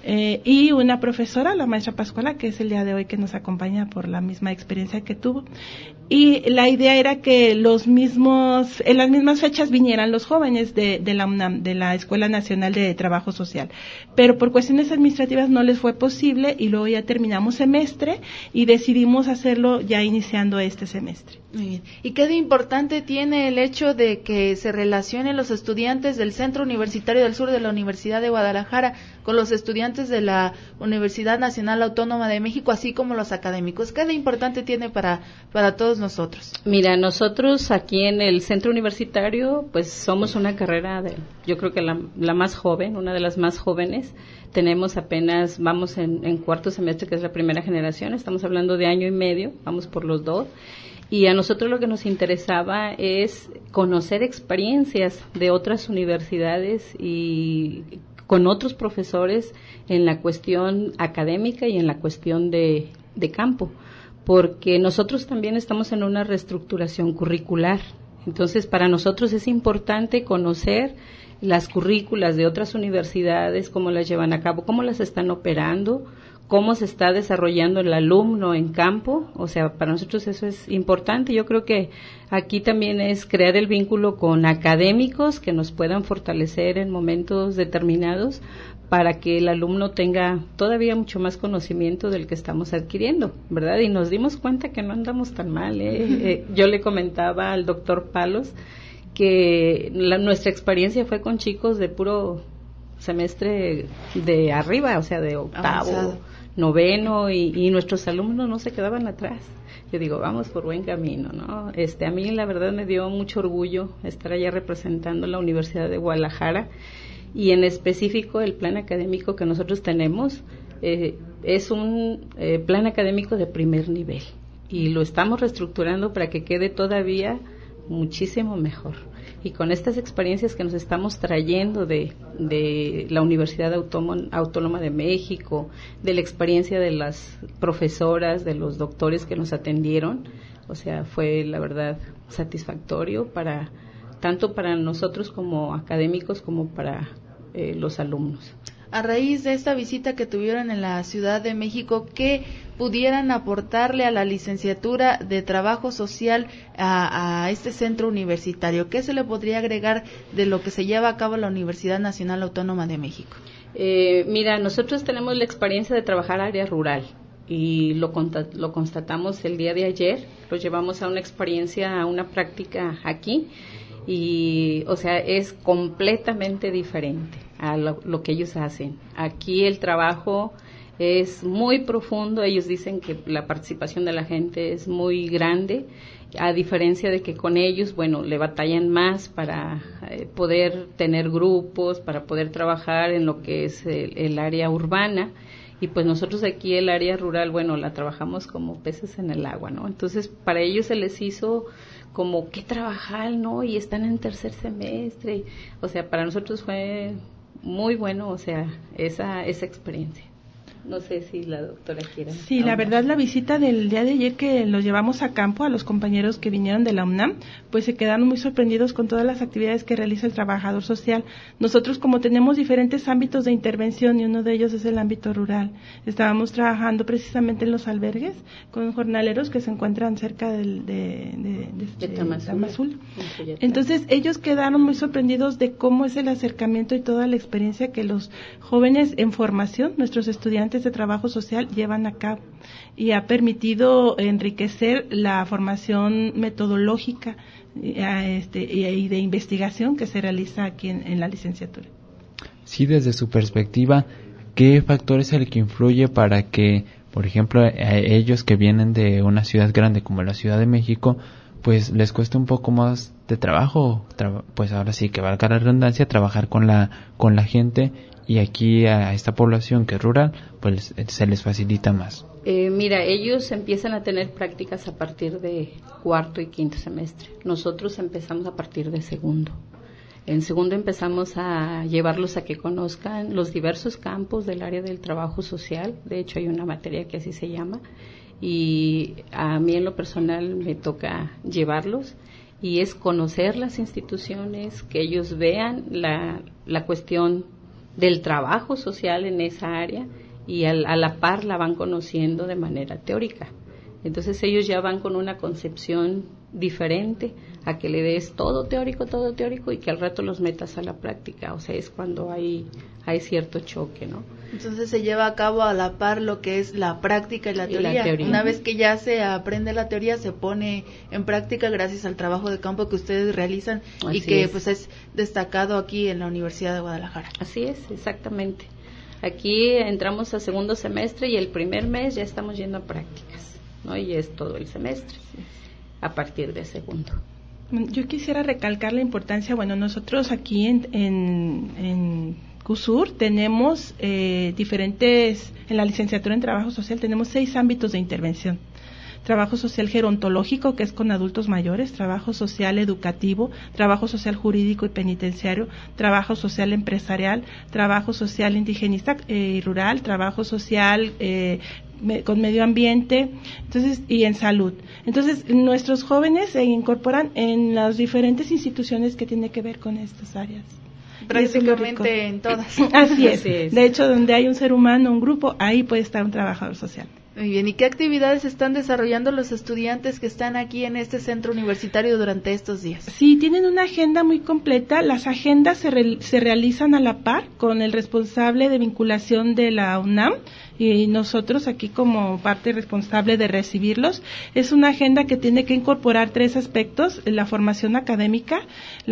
y una profesora, la maestra Pascuala, que es el día de hoy que nos acompaña por la misma experiencia que tuvo. Y la idea era que en las mismas fechas vinieran los jóvenes de la UNAM, de la Escuela Nacional de Trabajo Social. Pero por cuestiones administrativas no les fue posible y luego ya terminamos semestre y decidimos hacerlo ya iniciando este semestre. Muy bien. ¿Y qué de importante tiene el hecho de que se relacionen los estudiantes del Centro Universitario del Sur de la Universidad de Guadalajara con los estudiantes de la Universidad Nacional Autónoma de México, así como los académicos? ¿Qué de importante tiene para todos nosotros? Mira, nosotros aquí en el Centro Universitario, pues somos una carrera yo creo que la más joven, una de las más jóvenes. Tenemos vamos en cuarto semestre, que es la primera generación, estamos hablando de año y medio, vamos por los 2. Y a nosotros lo que nos interesaba es conocer experiencias de otras universidades y con otros profesores en la cuestión académica y en la cuestión de campo, porque nosotros también estamos en una reestructuración curricular. Entonces, para nosotros es importante conocer las currículas de otras universidades, cómo las llevan a cabo, cómo las están operando, cómo se está desarrollando el alumno en campo. O sea, para nosotros eso es importante. Yo creo que aquí también es crear el vínculo con académicos que nos puedan fortalecer en momentos determinados para que el alumno tenga todavía mucho más conocimiento del que estamos adquiriendo, ¿verdad? Y nos dimos cuenta que no andamos tan mal, Yo le comentaba al doctor Palos que nuestra experiencia fue con chicos de puro semestre de arriba, o sea, de octavo, noveno y nuestros alumnos no se quedaban atrás. Yo digo, vamos por buen camino, ¿no? A mí la verdad me dio mucho orgullo estar allá representando la Universidad de Guadalajara, y en específico el plan académico que nosotros tenemos es un plan académico de primer nivel, y lo estamos reestructurando para que quede todavía muchísimo mejor. Y con estas experiencias que nos estamos trayendo de la Universidad Autónoma de México, de la experiencia de las profesoras, de los doctores que nos atendieron, o sea, fue la verdad satisfactorio tanto para nosotros como académicos como para los alumnos. A raíz de esta visita que tuvieron en la Ciudad de México, ¿qué pudieran aportarle a la licenciatura de Trabajo Social a este centro universitario? ¿Qué se le podría agregar de lo que se lleva a cabo en la Universidad Nacional Autónoma de México? Mira, nosotros tenemos la experiencia de trabajar área rural, y lo constatamos el día de ayer. Lo llevamos a una experiencia, a una práctica aquí, y o sea, es completamente diferente a lo que ellos hacen. Aquí el trabajo es muy profundo. Ellos dicen que la participación de la gente es muy grande, a diferencia de que con ellos, bueno, le batallan más para poder tener grupos, para poder trabajar en lo que es el área urbana. Y pues nosotros aquí el área rural, bueno, la trabajamos como peces en el agua, ¿no? Entonces para ellos se les hizo como que trabajar, ¿no? Y están en tercer semestre. O sea, para nosotros fue muy bueno, o sea, esa experiencia. No sé si la doctora quiere. Sí, la verdad, la visita del día de ayer que los llevamos a campo, a los compañeros que vinieron de la UNAM, pues se quedaron muy sorprendidos con todas las actividades que realiza el trabajador social. Nosotros, como tenemos diferentes ámbitos de intervención, y uno de ellos es el ámbito rural, estábamos trabajando precisamente en los albergues con jornaleros que se encuentran cerca de Tamazul. Entonces, ellos quedaron muy sorprendidos de cómo es el acercamiento y toda la experiencia que los jóvenes en formación, nuestros estudiantes de trabajo social, llevan a cabo, y ha permitido enriquecer la formación metodológica y de investigación que se realiza aquí en la licenciatura. Sí, desde su perspectiva, ¿qué factor es el que influye para que, por ejemplo, a ellos que vienen de una ciudad grande como la Ciudad de México, pues les cuesta un poco más de trabajo, pues ahora sí que valga la redundancia, trabajar con la gente, y aquí a esta población que es rural, pues se les facilita más? Mira, ellos empiezan a tener prácticas a partir de cuarto y quinto semestre. Nosotros empezamos a partir de segundo. En segundo empezamos a llevarlos a que conozcan los diversos campos del área del trabajo social. De hecho, hay una materia que así se llama, y a mí en lo personal me toca llevarlos, y es conocer las instituciones, que ellos vean la cuestión del trabajo social en esa área, y a la par la van conociendo de manera teórica. Entonces ellos ya van con una concepción diferente a que le des todo teórico, y que al rato los metas a la práctica. O sea, es cuando hay cierto choque, ¿no? Entonces se lleva a cabo a la par lo que es la práctica y la teoría. Una vez que ya se aprende la teoría, se pone en práctica gracias al trabajo de campo que ustedes realizan. Así y que pues es destacado aquí en la Universidad de Guadalajara. Así es, exactamente. Aquí entramos a segundo semestre, y el primer mes ya estamos yendo a prácticas, ¿no? Y es todo el semestre a partir de segundo. Yo quisiera recalcar la importancia, bueno, nosotros aquí en CUSUR tenemos diferentes, en la licenciatura en Trabajo Social tenemos 6 ámbitos de intervención. Trabajo social gerontológico, que es con adultos mayores, trabajo social educativo, trabajo social jurídico y penitenciario, trabajo social empresarial, trabajo social indigenista y rural, trabajo social con medio ambiente, entonces, y en salud. Entonces, nuestros jóvenes se incorporan en las diferentes instituciones que tienen que ver con estas áreas. Prácticamente en todas. Así es. De hecho, donde hay un ser humano, un grupo, ahí puede estar un trabajador social. Muy bien, ¿y qué actividades están desarrollando los estudiantes que están aquí en este centro universitario durante estos días? Sí, tienen una agenda muy completa. Las agendas se realizan a la par con el responsable de vinculación de la UNAM, y nosotros aquí como parte responsable de recibirlos. Es una agenda que tiene que incorporar 3 aspectos: la formación académica,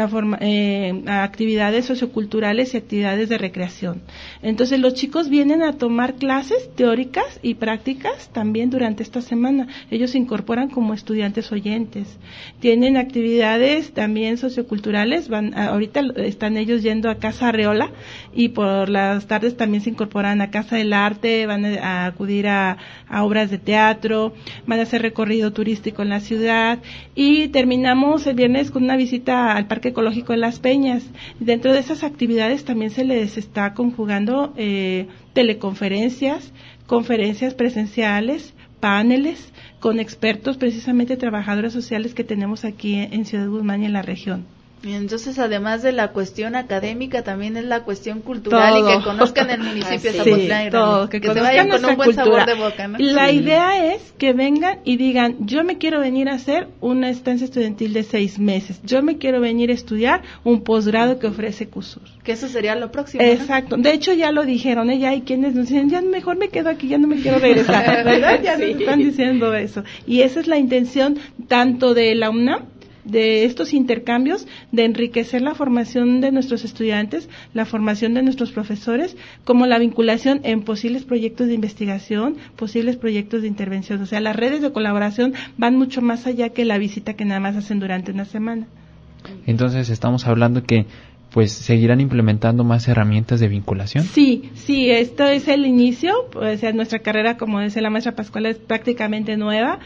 actividades socioculturales y actividades de recreación. Entonces los chicos vienen a tomar clases teóricas y prácticas también durante esta semana. Ellos se incorporan como estudiantes oyentes. Tienen actividades también socioculturales, ahorita están ellos yendo a Casa Arreola, y por las tardes también se incorporan a Casa del Arte, van a acudir a obras de teatro, van a hacer recorrido turístico en la ciudad, y terminamos el viernes con una visita al Parque Ecológico de Las Peñas. Dentro de esas actividades también se les está conjugando teleconferencias, conferencias presenciales, paneles con expertos, precisamente trabajadores sociales que tenemos aquí en Ciudad Guzmán y en la región. Y entonces, además de la cuestión académica, también es la cuestión cultural, y que conozcan el municipio de Zapotlán, todo, que se vayan con un buen sabor de boca, ¿no? La idea es que vengan y digan: yo me quiero venir a hacer una estancia estudiantil de 6 meses, yo me quiero venir a estudiar un posgrado que ofrece CUSUR. Que eso sería lo próximo, Exacto, ¿no? De hecho ya lo dijeron, ya hay quienes nos dicen: ya mejor me quedo aquí, ya no me quiero regresar, ¿verdad? Ya nos están diciendo eso. Y esa es la intención tanto de la UNAM, de estos intercambios, de enriquecer la formación de nuestros estudiantes, la formación de nuestros profesores, como la vinculación en posibles proyectos de investigación, posibles proyectos de intervención. O sea, las redes de colaboración van mucho más allá que la visita que nada más hacen durante una semana. Entonces estamos hablando que pues seguirán implementando más herramientas de vinculación. Sí, esto es el inicio. Pues, nuestra carrera, como dice la maestra Pascuala, es prácticamente nueva,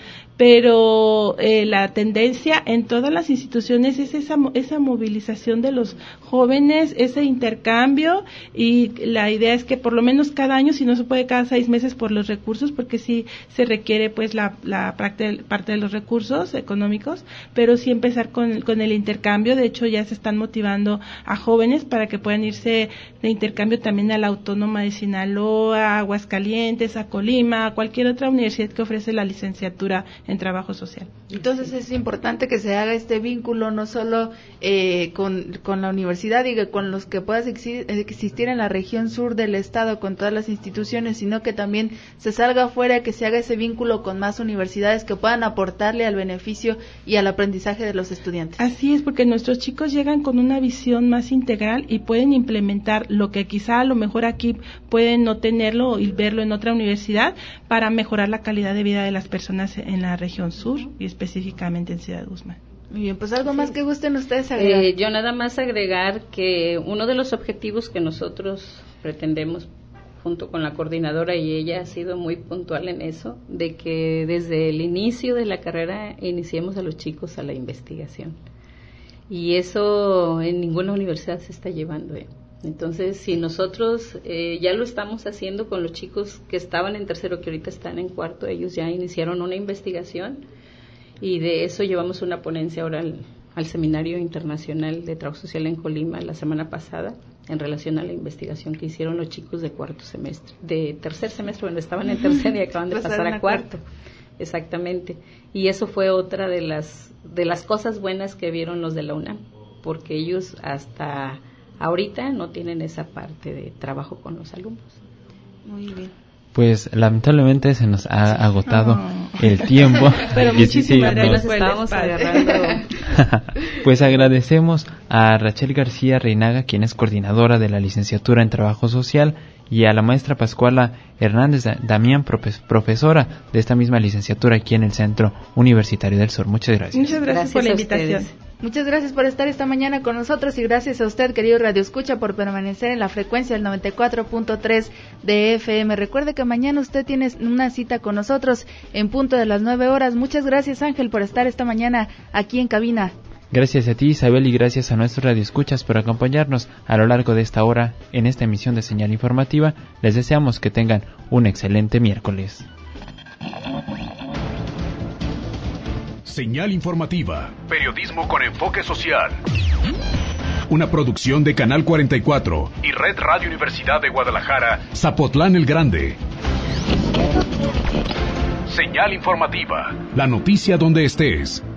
pero la tendencia en todas las instituciones es esa movilización de los jóvenes, ese intercambio, y la idea es que por lo menos cada año, si no se puede cada 6 meses por los recursos, porque sí se requiere pues la parte de los recursos económicos, pero sí empezar con el intercambio. De hecho ya se están motivando a jóvenes para que puedan irse de intercambio también a la Autónoma de Sinaloa, a Aguascalientes, a Colima, a cualquier otra universidad que ofrece la licenciatura en trabajo social. Entonces es importante que se haga este vínculo no solo con la universidad y con los que puedan existir en la región sur del estado, con todas las instituciones, sino que también se salga afuera, que se haga ese vínculo con más universidades que puedan aportarle al beneficio y al aprendizaje de los estudiantes. Así es, porque nuestros chicos llegan con una visión más integral y pueden implementar lo que quizá a lo mejor aquí pueden no tenerlo y verlo en otra universidad, para mejorar la calidad de vida de las personas en la región sur y específicamente en Ciudad Guzmán. Muy bien, pues algo más que gusten ustedes agregar. Yo nada más agregar que uno de los objetivos que nosotros pretendemos junto con la coordinadora, y ella ha sido muy puntual en eso, de que desde el inicio de la carrera iniciemos a los chicos a la investigación. Y eso en ninguna universidad se está llevando. Entonces, si nosotros ya lo estamos haciendo con los chicos que estaban en tercero, que ahorita están en cuarto, ellos ya iniciaron una investigación, y de eso llevamos una ponencia ahora al Seminario Internacional de Trabajo Social en Colima la semana pasada, en relación a la investigación que hicieron los chicos de cuarto semestre, de tercer semestre, bueno, estaban en tercer y acaban de pasar a cuarto. Exactamente. Y eso fue otra de las cosas buenas que vieron los de la UNAM, porque ellos hasta ahorita no tienen esa parte de trabajo con los alumnos. Muy bien. Pues lamentablemente se nos ha agotado el tiempo. Pero muchísimas gracias por estábamos agarrando. Pues agradecemos a Rachel García Reinaga, quien es coordinadora de la licenciatura en Trabajo Social, y a la maestra Pascuala Hernández Damián, profesora de esta misma licenciatura aquí en el Centro Universitario del Sur. Muchas gracias. Muchas gracias por la invitación. Muchas gracias por estar esta mañana con nosotros, y gracias a usted, querido Radio Escucha, por permanecer en la frecuencia del 94.3 de FM. Recuerde que mañana usted tiene una cita con nosotros en punto de las 9 horas. Muchas gracias, Ángel, por estar esta mañana aquí en cabina. Gracias a ti, Isabel, y gracias a nuestros radioescuchas por acompañarnos a lo largo de esta hora en esta emisión de Señal Informativa. Les deseamos que tengan un excelente miércoles. Señal Informativa. Periodismo con enfoque social. Una producción de Canal 44 y Red Radio Universidad de Guadalajara, Zapotlán el Grande. Señal Informativa. La noticia donde estés.